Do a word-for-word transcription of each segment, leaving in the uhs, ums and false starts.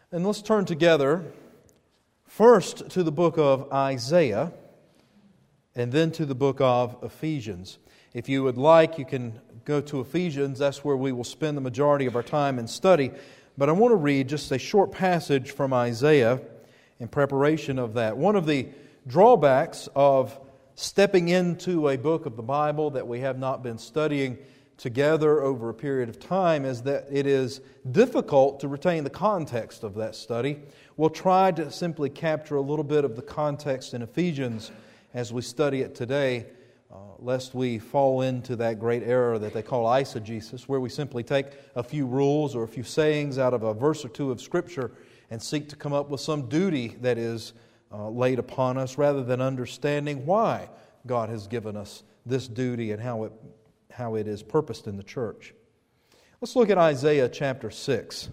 And let's turn together first to the book of Isaiah and then to the book of Ephesians. If you would like, you can go to Ephesians. That's where we will spend the majority of our time in study. But I want to read just a short passage from Isaiah in preparation of that. One of the drawbacks of stepping into a book of the Bible that we have not been studying together over a period of time is that it is difficult to retain the context of that study. We'll try to simply capture a little bit of the context in Ephesians as we study it today, uh, lest we fall into that great error that they call eisegesis, where we simply take a few rules or a few sayings out of a verse or two of Scripture and seek to come up with some duty that is uh, laid upon us, rather than understanding why God has given us this duty and how it how it is purposed in the church. Let's look at Isaiah chapter six,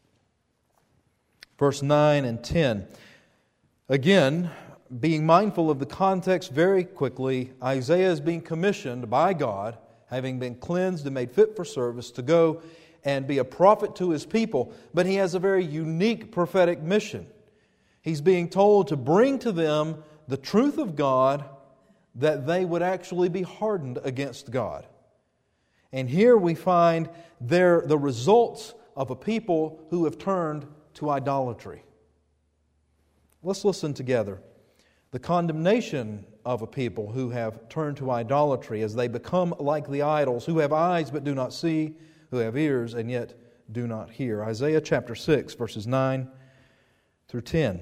verse nine and ten. Again, being mindful of the context very quickly, Isaiah is being commissioned by God, having been cleansed and made fit for service, to go and be a prophet to his people. But he has a very unique prophetic mission. He's being told to bring to them the truth of God, that they would actually be hardened against God. And here we find there the results of a people who have turned to idolatry. Let's listen together. The condemnation of a people who have turned to idolatry as they become like the idols, who have eyes but do not see, who have ears and yet do not hear. Isaiah chapter six, verses nine through ten.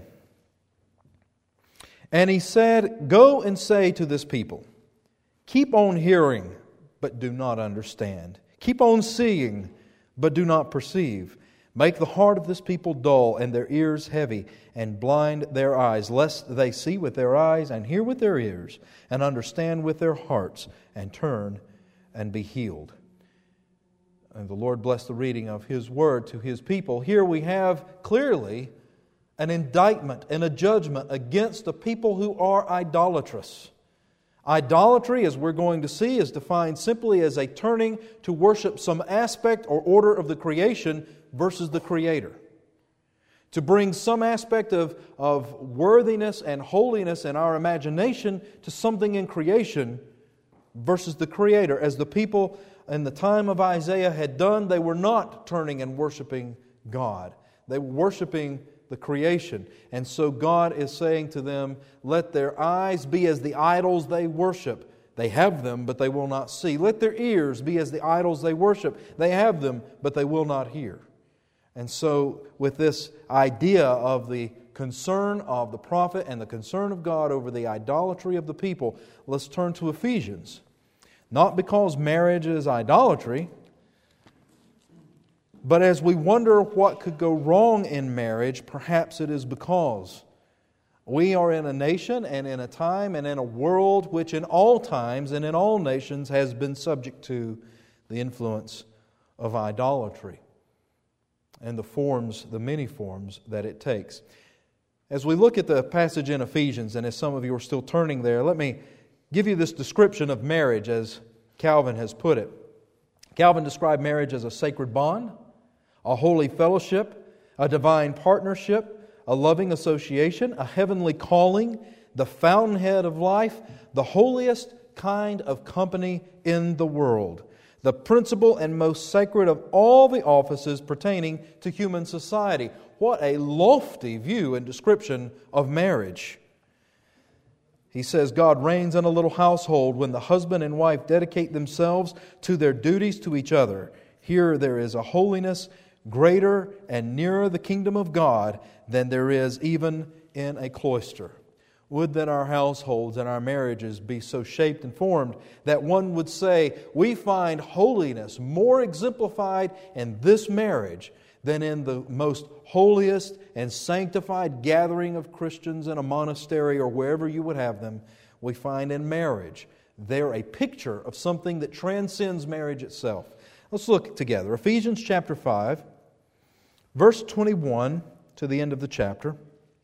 And he said, "Go and say to this people, keep on hearing, but do not understand. Keep on seeing, but do not perceive. Make the heart of this people dull, and their ears heavy, and blind their eyes, lest they see with their eyes, and hear with their ears, and understand with their hearts, and turn and be healed." And the Lord bless the reading of His Word to His people. Here we have clearly an indictment and a judgment against the people who are idolatrous. Idolatry, as we're going to see, is defined simply as a turning to worship some aspect or order of the creation versus the Creator. To bring some aspect of, of worthiness and holiness in our imagination to something in creation versus the Creator. As the people in the time of Isaiah had done, they were not turning and worshiping God. They were worshiping the creation. And so God is saying to them, let their eyes be as the idols they worship. They have them, but they will not see. Let their ears be as the idols they worship. They have them, but they will not hear. And so with this idea of the concern of the prophet and the concern of God over the idolatry of the people, let's turn to Ephesians. Not because marriage is idolatry, but as we wonder what could go wrong in marriage, perhaps it is because we are in a nation and in a time and in a world which in all times and in all nations has been subject to the influence of idolatry and the forms, the many forms that it takes. As we look at the passage in Ephesians, and as some of you are still turning there, let me give you this description of marriage as Calvin has put it. Calvin described marriage as a sacred bond, a holy fellowship, a divine partnership, a loving association, a heavenly calling, the fountainhead of life, the holiest kind of company in the world, the principal and most sacred of all the offices pertaining to human society. What a lofty view and description of marriage. He says, God reigns in a little household when the husband and wife dedicate themselves to their duties to each other. Here there is a holiness greater and nearer the kingdom of God than there is even in a cloister. Would that our households and our marriages be so shaped and formed that one would say, we find holiness more exemplified in this marriage than in the most holiest and sanctified gathering of Christians in a monastery or wherever you would have them. We find in marriage, they're a picture of something that transcends marriage itself. Let's look together. Ephesians chapter five, verse twenty-one to the end of the chapter.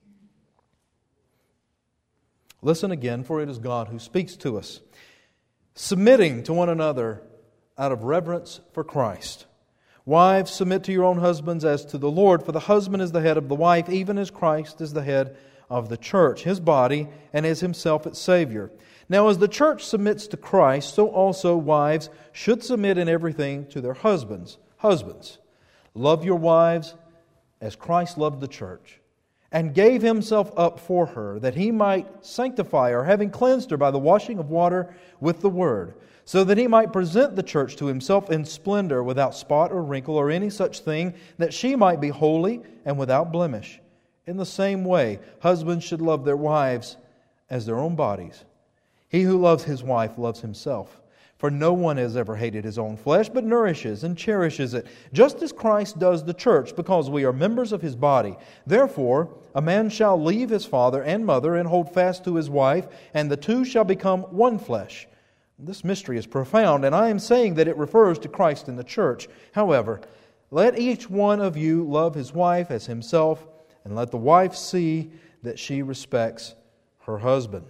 Listen again, for it is God who speaks to us. Submitting to one another out of reverence for Christ. Wives, submit to your own husbands as to the Lord, for the husband is the head of the wife, even as Christ is the head of the church, His body, and is Himself its Savior. Now as the church submits to Christ, so also wives should submit in everything to their husbands. Husbands, love your wives as Christ loved the church, and gave Himself up for her, that He might sanctify her, having cleansed her by the washing of water with the Word, so that He might present the church to Himself in splendor, without spot or wrinkle or any such thing, that she might be holy and without blemish. In the same way, husbands should love their wives as their own bodies. He who loves his wife loves himself. For no one has ever hated his own flesh, but nourishes and cherishes it, just as Christ does the church, because we are members of His body. Therefore, a man shall leave his father and mother and hold fast to his wife, and the two shall become one flesh. This mystery is profound, and I am saying that it refers to Christ and the church. However, let each one of you love his wife as himself, and let the wife see that she respects her husband.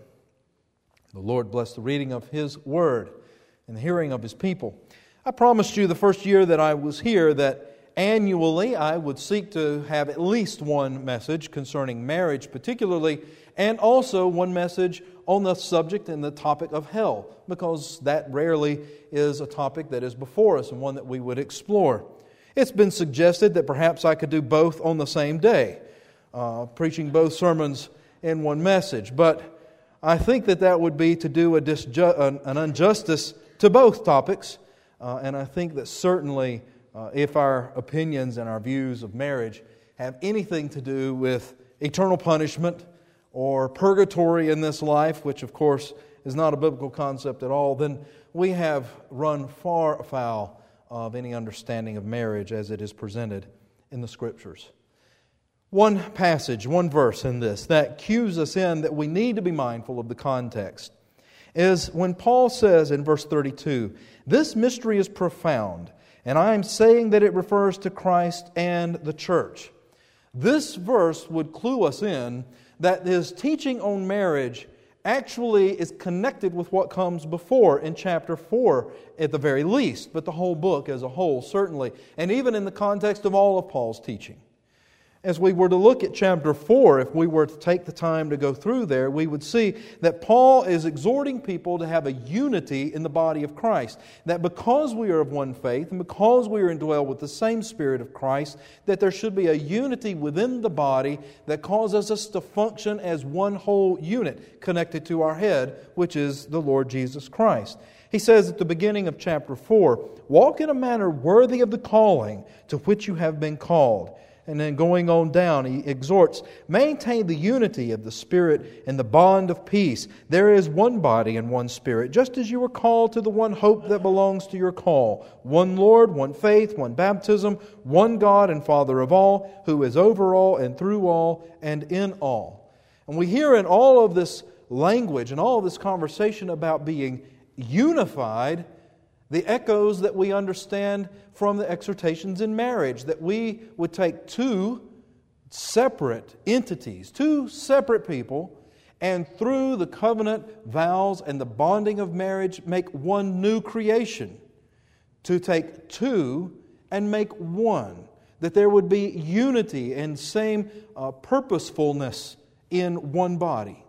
The Lord bless the reading of His Word and the hearing of His people. I promised you the first year that I was here that annually I would seek to have at least one message concerning marriage particularly, and also one message on the subject and the topic of hell, because that rarely is a topic that is before us and one that we would explore. It's been suggested that perhaps I could do both on the same day, uh, preaching both sermons in one message, but I think that that would be to do a disju- an, an injustice to both topics, uh, and I think that certainly uh, if our opinions and our views of marriage have anything to do with eternal punishment or purgatory in this life, which of course is not a biblical concept at all, then we have run far afoul of any understanding of marriage as it is presented in the Scriptures. One passage, one verse in this that cues us in that we need to be mindful of the context is when Paul says in verse thirty-two, "This mystery is profound, and I am saying that it refers to Christ and the church." This verse would clue us in that his teaching on marriage actually is connected with what comes before in chapter four at the very least, but the whole book as a whole certainly, and even in the context of all of Paul's teaching. As we were to look at chapter four, if we were to take the time to go through there, we would see that Paul is exhorting people to have a unity in the body of Christ. That because we are of one faith and because we are indwelled with the same Spirit of Christ, that there should be a unity within the body that causes us to function as one whole unit connected to our head, which is the Lord Jesus Christ. He says at the beginning of chapter four, "Walk in a manner worthy of the calling to which you have been called." And then going on down, he exhorts, "Maintain the unity of the Spirit and the bond of peace. There is one body and one Spirit, just as you were called to the one hope that belongs to your call. One Lord, one faith, one baptism, one God and Father of all, who is over all and through all and in all." And we hear in all of this language and all of this conversation about being unified the echoes that we understand from the exhortations in marriage, that we would take two separate entities, two separate people, and through the covenant vows and the bonding of marriage, make one new creation. To take two and make one. That there would be unity and same uh, purposefulness in one body.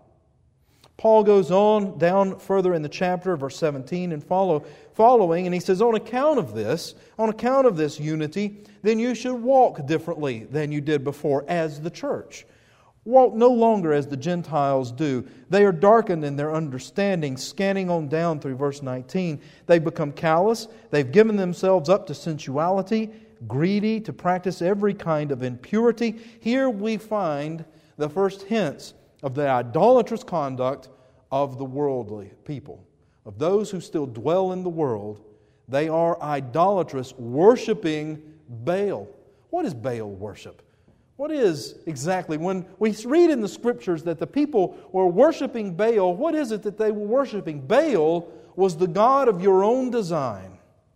Paul goes on down further in the chapter, verse seventeen and follow, following, and he says, on account of this, on account of this unity, then you should walk differently than you did before as the church. Walk no longer as the Gentiles do. They are darkened in their understanding. Scanning on down through verse nineteen, they've become callous. They've given themselves up to sensuality, greedy to practice every kind of impurity. Here we find the first hints of the idolatrous conduct of the worldly people, of those who still dwell in the world. They are idolatrous, worshiping Baal. What is Baal worship? What is exactly, when we read in the Scriptures that the people were worshiping Baal, what is it that they were worshiping? Baal was the god of your own design.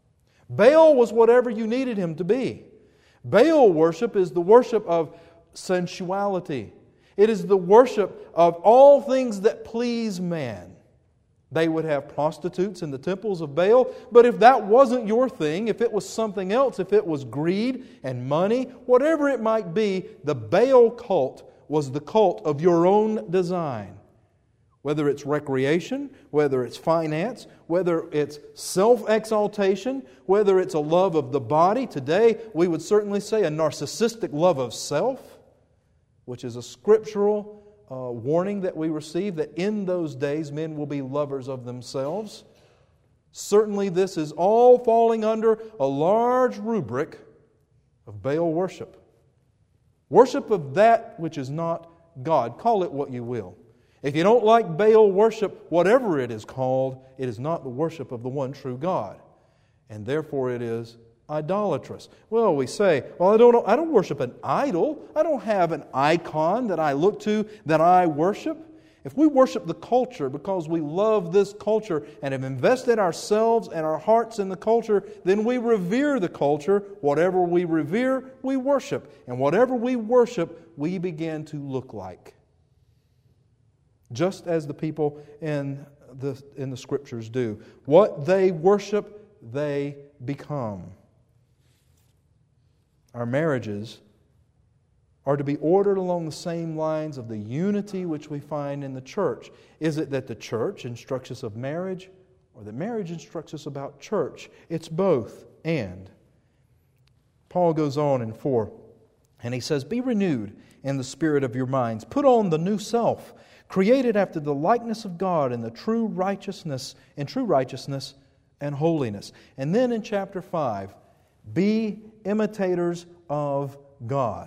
Baal was whatever you needed him to be. Baal worship is the worship of sensuality. It is the worship of all things that please man. They would have prostitutes in the temples of Baal. But if that wasn't your thing, if it was something else, if it was greed and money, whatever it might be, the Baal cult was the cult of your own design. Whether it's recreation, whether it's finance, whether it's self-exaltation, whether it's a love of the body. Today, we would certainly say a narcissistic love of self, which is a scriptural uh, warning that we receive that in those days men will be lovers of themselves. Certainly this is all falling under a large rubric of Baal worship. Worship of that which is not God. Call it what you will. If you don't like Baal worship, whatever it is called, it is not the worship of the one true God. And therefore it is idolatrous. Well, we say, well, I don't, I don't worship an idol. I don't have an icon that I look to that I worship. If we worship the culture because we love this culture and have invested ourselves and our hearts in the culture, then we revere the culture. Whatever we revere, we worship. And whatever we worship, we begin to look like. Just as the people in the, in the Scriptures do. What they worship, they become. Our marriages are to be ordered along the same lines of the unity which we find in the church. Is it that the church instructs us of marriage, or that marriage instructs us about church? It's both and. Paul goes on in four, and he says, "Be renewed in the spirit of your minds. Put on the new self, created after the likeness of God in the true righteousness, in true righteousness and holiness." And then in chapter five, be imitators of God.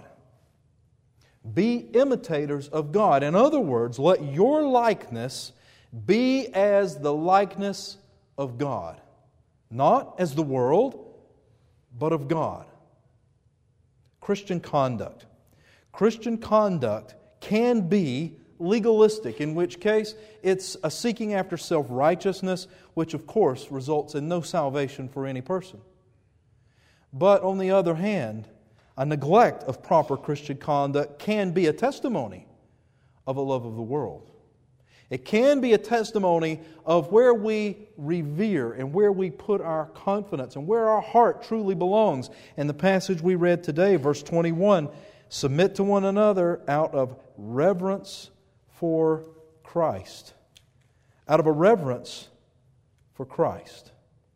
Be imitators of God. In other words, let your likeness be as the likeness of God. Not as the world, but of God. Christian conduct. Christian conduct can be legalistic, in which case it's a seeking after self-righteousness, which of course results in no salvation for any person. But on the other hand, a neglect of proper Christian conduct can be a testimony of a love of the world. It can be a testimony of where we revere and where we put our confidence and where our heart truly belongs. In the passage we read today, verse twenty-one, submit to one another out of reverence for Christ. Out of a reverence for Christ.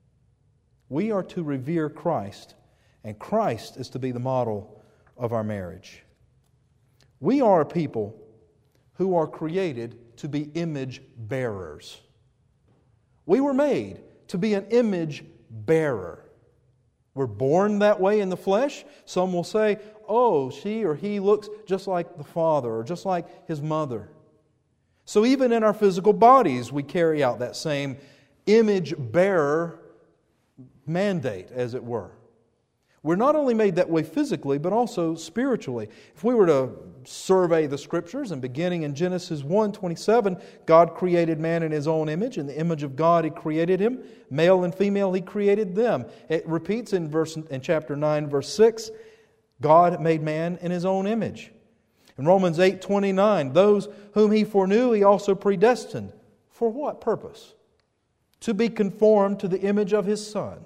We are to revere Christ, and Christ is to be the model of our marriage. We are a people who are created to be image bearers. We were made to be an image bearer. We're born that way in the flesh. Some will say, oh, she or he looks just like the father or just like his mother. So even in our physical bodies, we carry out that same image bearer mandate, as it were. We're not only made that way physically, but also spiritually. If we were to survey the Scriptures, and beginning in Genesis one twenty-seven, God created man in His own image. In the image of God He created him. Male and female He created them. It repeats in verse in chapter nine, verse six, God made man in His own image. In Romans eight twenty-nine, those whom He foreknew He also predestined. For what purpose? To be conformed to the image of His Son.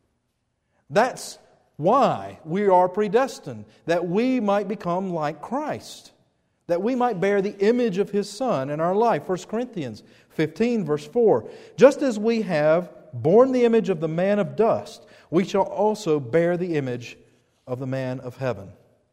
That's why we are predestined, that we might become like Christ, that we might bear the image of His Son in our life. First Corinthians fifteen, verse four. Just as we have borne the image of the man of dust, we shall also bear the image of the man of heaven.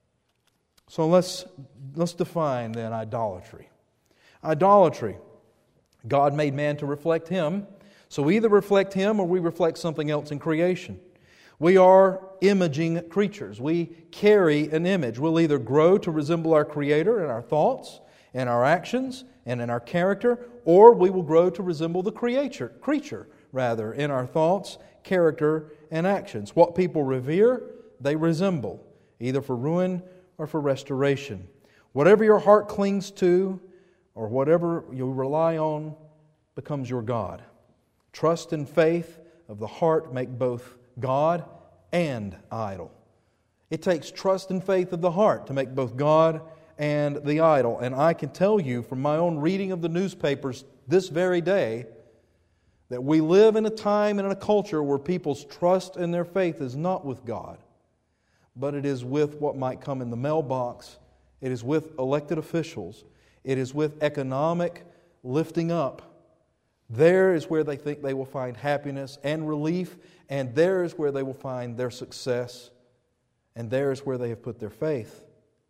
So let's, let's define then idolatry. Idolatry. God made man to reflect Him, so we either reflect Him or we reflect something else in creation. We are imaging creatures. We carry an image. We'll either grow to resemble our Creator in our thoughts, in our actions, and in our character, or we will grow to resemble the creature, creature, rather, in our thoughts, character, and actions. What people revere, they resemble, either for ruin or for restoration. Whatever your heart clings to, or whatever you rely on, becomes your God. Trust and faith of the heart make both God and idol. It takes trust and faith of the heart to make both God and the idol. And I can tell you from my own reading of the newspapers this very day That we live in a time and in a culture where people's trust and their faith is not with God, but it is with what might come in the mailbox. It is with elected officials. It is with economic lifting up. There is where they think they will find happiness and relief, and there is where they will find their success, and there is where they have put their faith.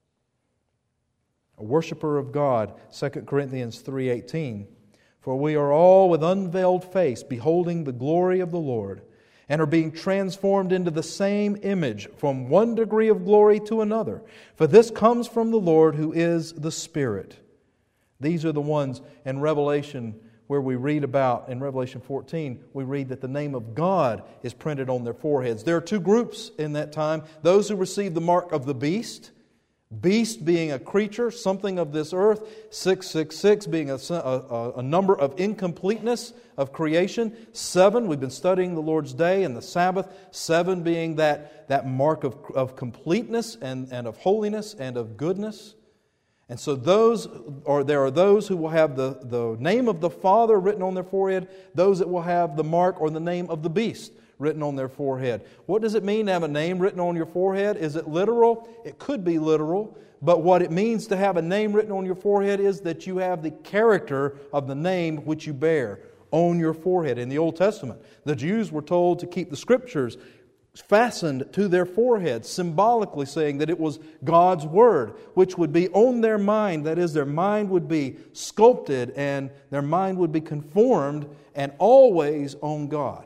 A worshiper of God, Second Corinthians three eighteen, for we are all with unveiled face beholding the glory of the Lord, and are being transformed into the same image from one degree of glory to another. For this comes from the Lord who is the Spirit. These are the ones in Revelation where we read about, in Revelation fourteen, we read that the name of God is printed on their foreheads. There are two groups in that time. Those who receive the mark of the beast, beast being a creature, something of this earth, six six six being a, a, a number of incompleteness of creation, seven, we've been studying the Lord's Day and the Sabbath, seven being that, that mark of, of completeness and, and of holiness and of goodness. And so those, or there are those who will have the, the name of the Father written on their forehead, those that will have the mark or the name of the beast written on their forehead. What does it mean to have a name written on your forehead? Is it literal? It could be literal, but what it means to have a name written on your forehead is that you have the character of the name which you bear on your forehead. In the Old Testament, the Jews were told to keep the Scriptures fastened to their foreheads, symbolically saying that it was God's Word, which would be on their mind. That is, their mind would be sculpted and their mind would be conformed and always on God.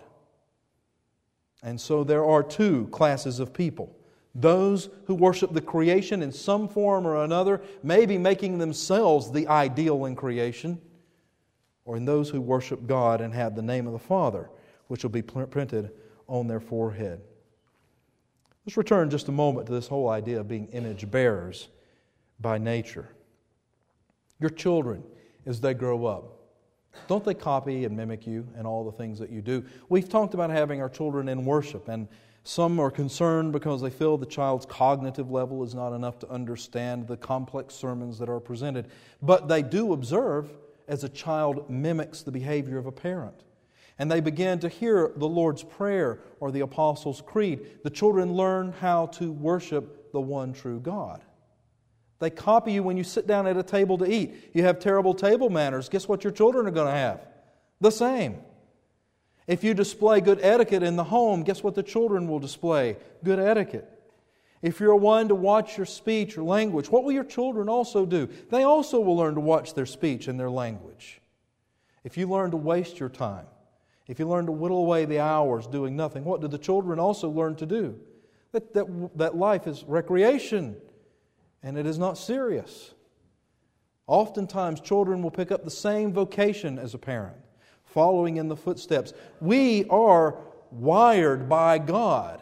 And so there are two classes of people. Those who worship the creation in some form or another, maybe making themselves the ideal in creation, or in those who worship God and have the name of the Father, which will be printed on their forehead. Let's return just a moment to this whole idea of being image bearers by nature. Your children, as they grow up, don't they copy and mimic you and all the things that you do? We've talked about having our children in worship, and some are concerned because they feel the child's cognitive level is not enough to understand the complex sermons that are presented. But they do observe as a child mimics the behavior of a parent. And they begin to hear the Lord's Prayer or the Apostles' Creed. The children learn how to worship the one true God. They copy you when you sit down at a table to eat. You have terrible table manners. Guess what your children are going to have? The same. If you display good etiquette in the home, guess what the children will display? Good etiquette. If you're one to watch your speech or language, what will your children also do? They also will learn to watch their speech and their language. If you learn to waste your time, if you learn to whittle away the hours doing nothing, what do the children also learn to do? That, that, that life is recreation and it is not serious. Oftentimes, children will pick up the same vocation as a parent, following in the footsteps. We are wired by God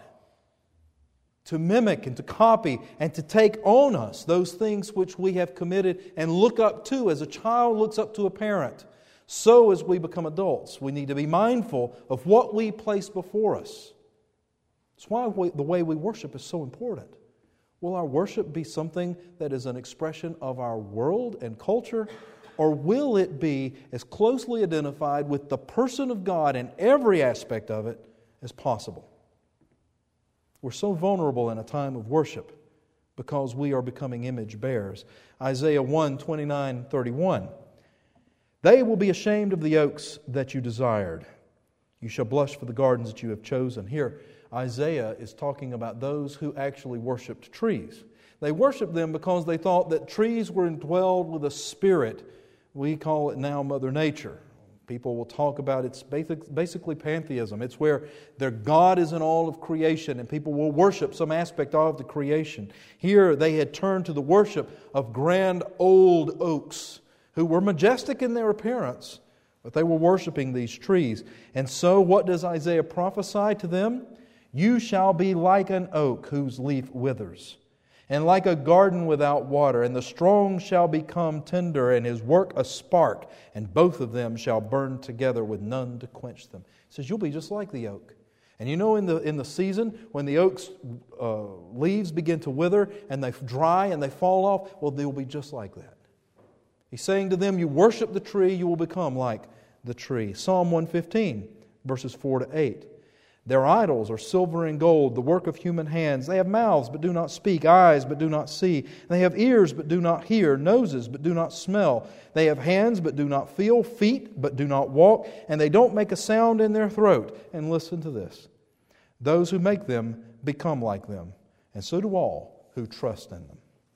to mimic and to copy and to take on us those things which we have committed and look up to as a child looks up to a parent. So as we become adults, we need to be mindful of what we place before us. That's why we, the way we worship is so important. Will our worship be something that is an expression of our world and culture? Or will it be as closely identified with the person of God in every aspect of it as possible? We're so vulnerable in a time of worship because we are becoming image bearers. Isaiah one, twenty-nine, thirty-one. They will be ashamed of the oaks that you desired. You shall blush for the gardens that you have chosen. Here, Isaiah is talking about those who actually worshipped trees. They worshipped them because they thought that trees were indwelled with a spirit. We call it now Mother Nature. People will talk about it's basically pantheism. It's where their God is in all of creation and people will worship some aspect of the creation. Here they had turned to the worship of grand old oaks who were majestic in their appearance, but they were worshiping these trees. And so what does Isaiah prophesy to them? You shall be like an oak whose leaf withers, and like a garden without water, and the strong shall become tender, and his work a spark, and both of them shall burn together with none to quench them. He says, you'll be just like the oak. And you know in the in the season, when the oak's uh, leaves begin to wither, and they dry, and they fall off, well, they'll be just like that. He's saying to them, you worship the tree, you will become like the tree. Psalm one fifteen, verses four to eight. Their idols are silver and gold, the work of human hands. They have mouths, but do not speak, eyes, but do not see. They have ears, but do not hear, noses, but do not smell. They have hands, but do not feel, feet, but do not walk, and they don't make a sound in their throat. And listen to this. Those who make them become like them, and so do all who trust in them.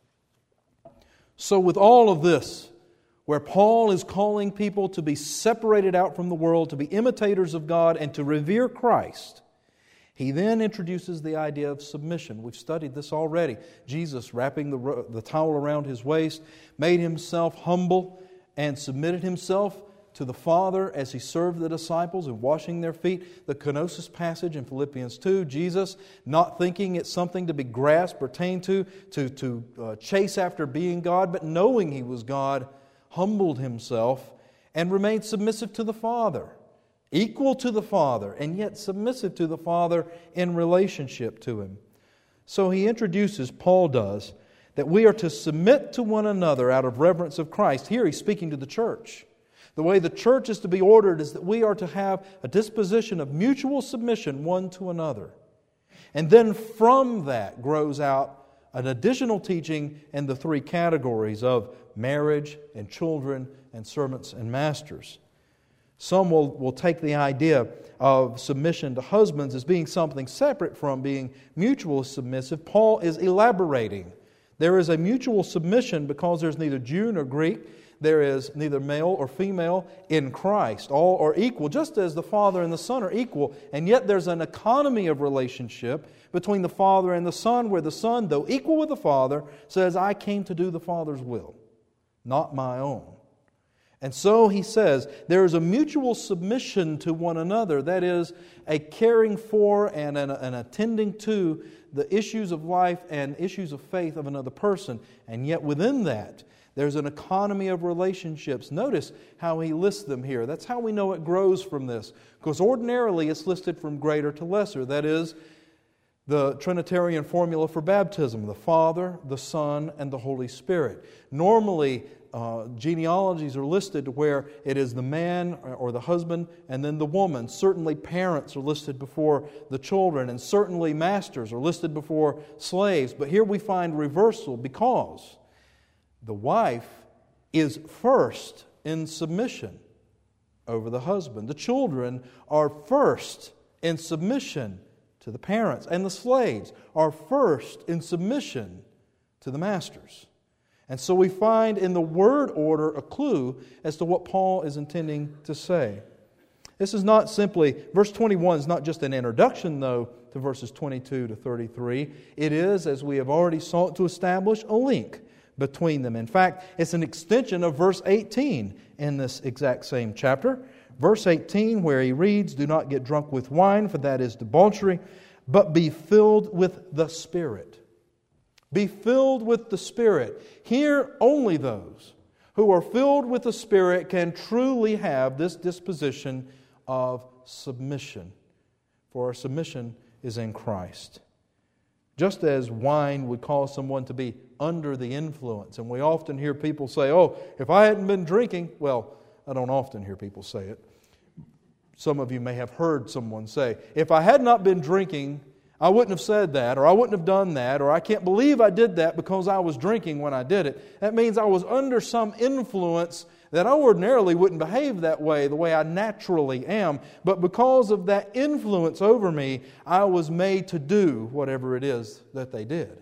So with all of this, where Paul is calling people to be separated out from the world, to be imitators of God, and to revere Christ, he then introduces the idea of submission. We've studied this already. Jesus, wrapping the, the towel around His waist, made Himself humble and submitted Himself to the Father as He served the disciples in washing their feet. The kenosis passage in Philippians two, Jesus, not thinking it's something to be grasped, pertained to, to, to uh, chase after being God, but knowing He was God, humbled Himself and remained submissive to the Father, equal to the Father, and yet submissive to the Father in relationship to Him. So he introduces, Paul does, that we are to submit to one another out of reverence of Christ. Here he's speaking to the church. The way the church is to be ordered is that we are to have a disposition of mutual submission one to another. And then from that grows out an additional teaching in the three categories of marriage and children and servants and masters. Some will, will take the idea of submission to husbands as being something separate from being mutual submissive. Paul is elaborating. There is a mutual submission because there's neither Jew nor Greek. There is neither male or female in Christ. All are equal, just as the Father and the Son are equal. And yet there's an economy of relationship between the Father and the Son, where the Son, though equal with the Father, says, I came to do the Father's will, not my own. And so he says, there is a mutual submission to one another. That is, a caring for and an, an attending to the issues of life and issues of faith of another person. And yet within that, there's an economy of relationships. Notice how he lists them here. That's how we know it grows from this. Because ordinarily it's listed from greater to lesser. That is, the Trinitarian formula for baptism, the Father, the Son, and the Holy Spirit. Normally, uh, genealogies are listed where it is the man or the husband and then the woman. Certainly parents are listed before the children, and certainly masters are listed before slaves. But here we find reversal because the wife is first in submission over the husband. The children are first in submission to the parents, and the slaves are first in submission to the masters. And so we find in the word order a clue as to what Paul is intending to say. This is not simply, verse twenty-one is not just an introduction, though, to verses twenty-two to thirty-three. It is, as we have already sought to establish, a link between them. In fact, it's an extension of verse eighteen in this exact same chapter. Verse eighteen, where he reads, do not get drunk with wine, for that is debauchery, but be filled with the Spirit. Be filled with the Spirit. Here, only those who are filled with the Spirit can truly have this disposition of submission. For our submission is in Christ. Just as wine would cause someone to be under the influence, and we often hear people say, oh, if I hadn't been drinking, well, I don't often hear people say it. Some of you may have heard someone say, if I had not been drinking, I wouldn't have said that, or I wouldn't have done that, or I can't believe I did that because I was drinking when I did it. That means I was under some influence that I ordinarily wouldn't behave that way, the way I naturally am. But because of that influence over me, I was made to do whatever it is that they did.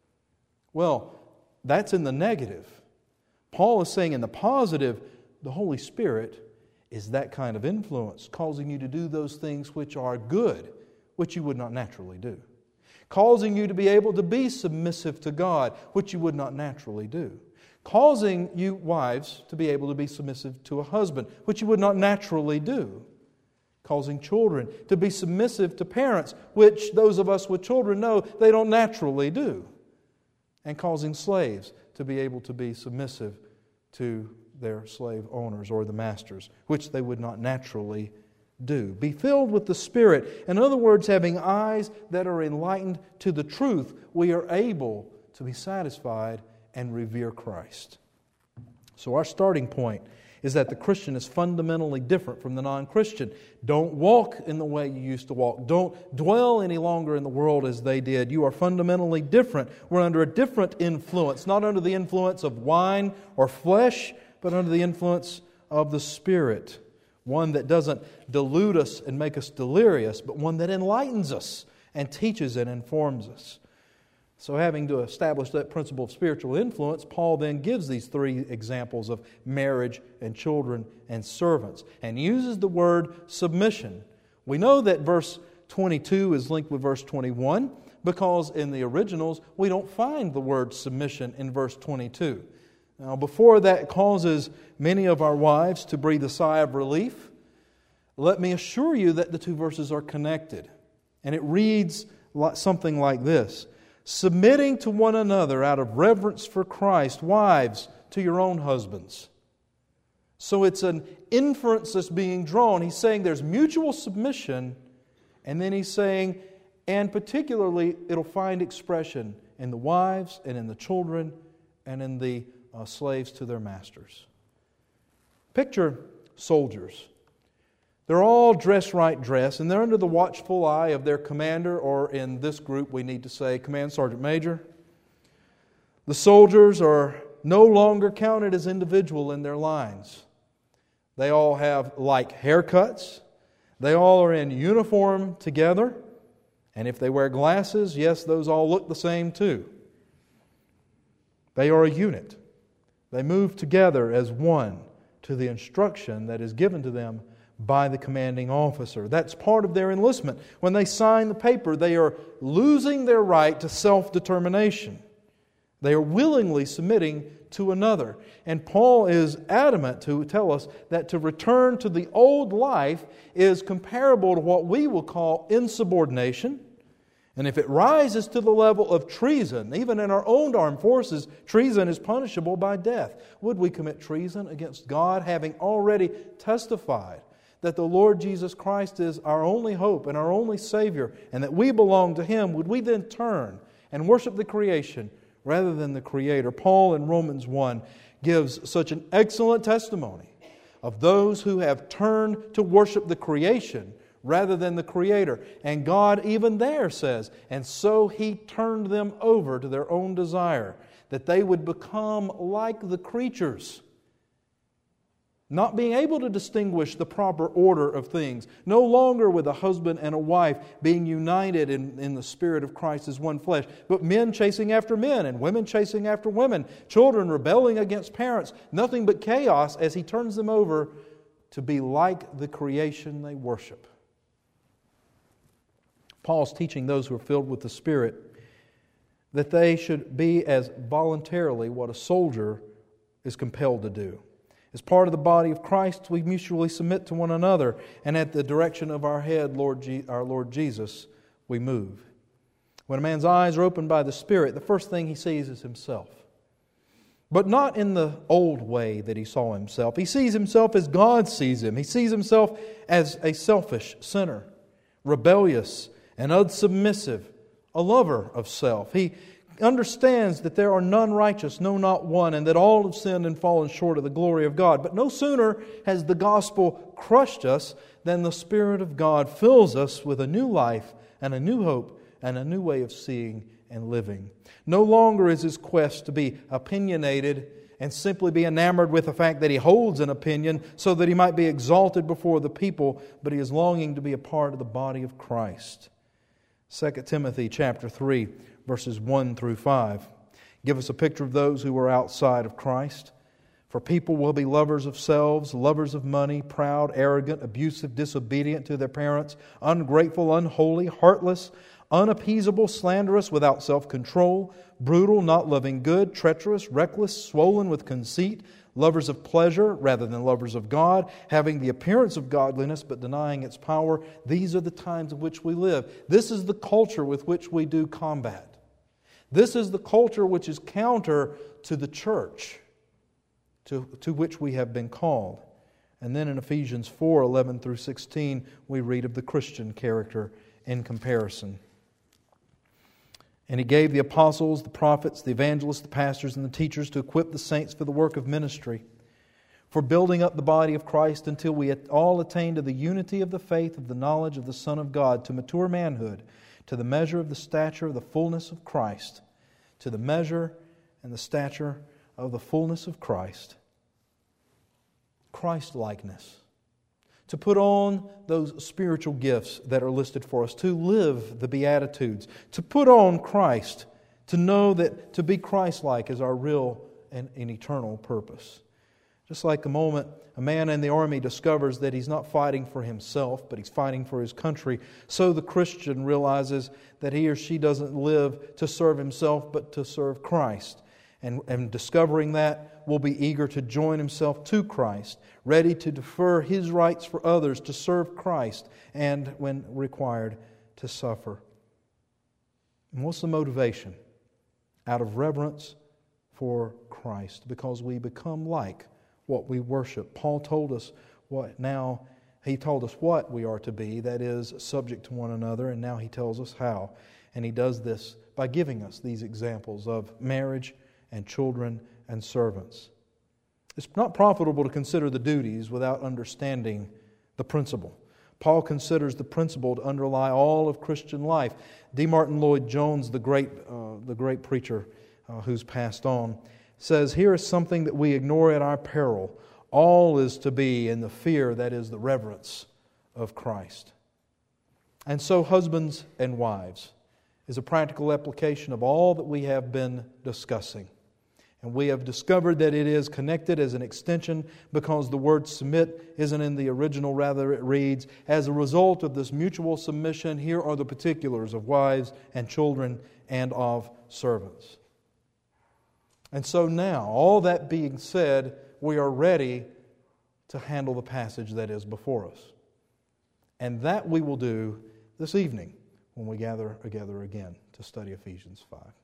Well, that's in the negative. Paul is saying in the positive, the Holy Spirit is that kind of influence, causing you to do those things which are good, which you would not naturally do. Causing you to be able to be submissive to God, which you would not naturally do. Causing you, wives, to be able to be submissive to a husband, which you would not naturally do. Causing children to be submissive to parents, which those of us with children know they don't naturally do. And causing slaves to be able to be submissive to their slave owners or the masters, which they would not naturally do. Be filled with the Spirit. In other words, having eyes that are enlightened to the truth, we are able to be satisfied and revere Christ. So our starting point is that the Christian is fundamentally different from the non-Christian. Don't walk in the way you used to walk. Don't dwell any longer in the world as they did. You are fundamentally different. We're under a different influence, not under the influence of wine or flesh, but under the influence of the Spirit. One that doesn't delude us and make us delirious, but one that enlightens us and teaches and informs us. So having to establish that principle of spiritual influence, Paul then gives these three examples of marriage and children and servants and uses the word submission. We know that verse twenty-two is linked with verse twenty-one because in the originals we don't find the word submission in verse twenty-two. Now before that causes many of our wives to breathe a sigh of relief, let me assure you that the two verses are connected. And it reads something like this: submitting to one another out of reverence for Christ, wives, to your own husbands. So it's an inference that's being drawn. He's saying there's mutual submission, and then he's saying, and particularly it'll find expression in the wives and in the children and in the uh, slaves to their masters. Picture soldiers. They're all dress right dress, and they're under the watchful eye of their commander, or in this group we need to say Command Sergeant Major. The soldiers are no longer counted as individual in their lines. They all have like haircuts. They all are in uniform together. And if they wear glasses, yes, those all look the same too. They are a unit. They move together as one to the instruction that is given to them by the commanding officer. That's part of their enlistment. When they sign the paper, they are losing their right to self-determination. They are willingly submitting to another. And Paul is adamant to tell us that to return to the old life is comparable to what we will call insubordination. And if it rises to the level of treason, even in our own armed forces, treason is punishable by death. Would we commit treason against God, having already testified that the Lord Jesus Christ is our only hope and our only Savior, and that we belong to Him? Would we then turn and worship the creation rather than the Creator? Paul in Romans one gives such an excellent testimony of those who have turned to worship the creation rather than the Creator. And God even there says, and so He turned them over to their own desire, that they would become like the creatures, not being able to distinguish the proper order of things, no longer with a husband and a wife being united in, in the Spirit of Christ as one flesh, but men chasing after men and women chasing after women, children rebelling against parents, nothing but chaos as He turns them over to be like the creation they worship. Paul's teaching those who are filled with the Spirit that they should be as voluntarily what a soldier is compelled to do. As part of the body of Christ, we mutually submit to one another, and at the direction of our head, Lord Je- our Lord Jesus, we move. When a man's eyes are opened by the Spirit, the first thing he sees is himself. But not in the old way that he saw himself. He sees himself as God sees him. He sees himself as a selfish sinner, rebellious and unsubmissive, a lover of self. He understands that there are none righteous, no, not one, and that all have sinned and fallen short of the glory of God. But no sooner has the gospel crushed us than the Spirit of God fills us with a new life and a new hope and a new way of seeing and living. No longer is his quest to be opinionated and simply be enamored with the fact that he holds an opinion so that he might be exalted before the people, but he is longing to be a part of the body of Christ. Second Timothy chapter three, verses one through five give us a picture of those who are outside of Christ. For people will be lovers of selves, lovers of money, proud, arrogant, abusive, disobedient to their parents, ungrateful, unholy, heartless, unappeasable, slanderous, without self-control, brutal, not loving good, treacherous, reckless, swollen with conceit, lovers of pleasure rather than lovers of God, having the appearance of godliness but denying its power. These are the times in which we live. This is the culture with which we do combat. This is the culture which is counter to the church to, to which we have been called. And then in Ephesians four, eleven through sixteen, we read of the Christian character in comparison. And He gave the apostles, the prophets, the evangelists, the pastors, and the teachers to equip the saints for the work of ministry, for building up the body of Christ until we all attain to the unity of the faith of the knowledge of the Son of God, to mature manhood, to the measure of the stature of the fullness of Christ, to the measure and the stature of the fullness of Christ. Christ-likeness. To put on those spiritual gifts that are listed for us, to live the Beatitudes, to put on Christ, to know that to be Christ-like is our real and, and eternal purpose. Just like the moment a man in the army discovers that he's not fighting for himself, but he's fighting for his country, so the Christian realizes that he or she doesn't live to serve himself, but to serve Christ. And, and discovering that, will be eager to join himself to Christ, ready to defer his rights for others, to serve Christ, and, when required, to suffer. And what's the motivation? Out of reverence for Christ, because we become like what we worship. Paul told us what now, he told us what we are to be, that is, subject to one another, and now he tells us how. And he does this by giving us these examples of marriage and children and servants. It's not profitable to consider the duties without understanding the principle. Paul considers the principle to underlie all of Christian life. D. Martin Lloyd-Jones, the great, uh, the great preacher uh, who's passed on, says, "Here is something that we ignore at our peril. All is to be in the fear, that is, the reverence of Christ." And so, husbands and wives is a practical application of all that we have been discussing. And we have discovered that it is connected as an extension because the word submit isn't in the original. Rather, it reads, "As a result of this mutual submission, here are the particulars of wives and children and of servants." And so now, all that being said, we are ready to handle the passage that is before us. And that we will do this evening when we gather together again to study Ephesians five.